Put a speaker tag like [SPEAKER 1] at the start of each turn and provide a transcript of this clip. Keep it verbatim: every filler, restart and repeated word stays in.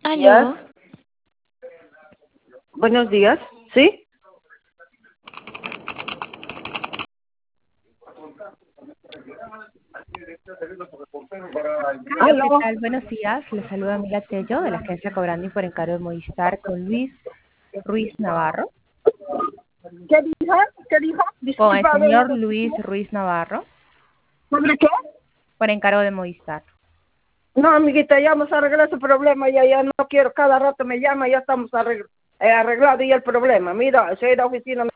[SPEAKER 1] Aló,
[SPEAKER 2] Yes. Buenos días. ¿Sí?
[SPEAKER 3] Aló, ¿qué
[SPEAKER 2] Aló.
[SPEAKER 3] tal? Buenos días. Les saluda Mila Tello de la agencia Cobrandi por encargo de Movistar con Luis Ruiz Navarro.
[SPEAKER 2] ¿Qué dijo? ¿Qué dijo?
[SPEAKER 3] Con el
[SPEAKER 2] Disculpa, a ver,
[SPEAKER 3] señor Luis Ruiz Navarro
[SPEAKER 2] ¿sobre qué?
[SPEAKER 3] por encargo de Movistar.
[SPEAKER 2] No, amiguita, ya hemos arreglado ese problema, ya, ya no quiero, cada rato me llama, ya estamos arregl- eh, arreglado y el problema. Mira, si a ir a la oficina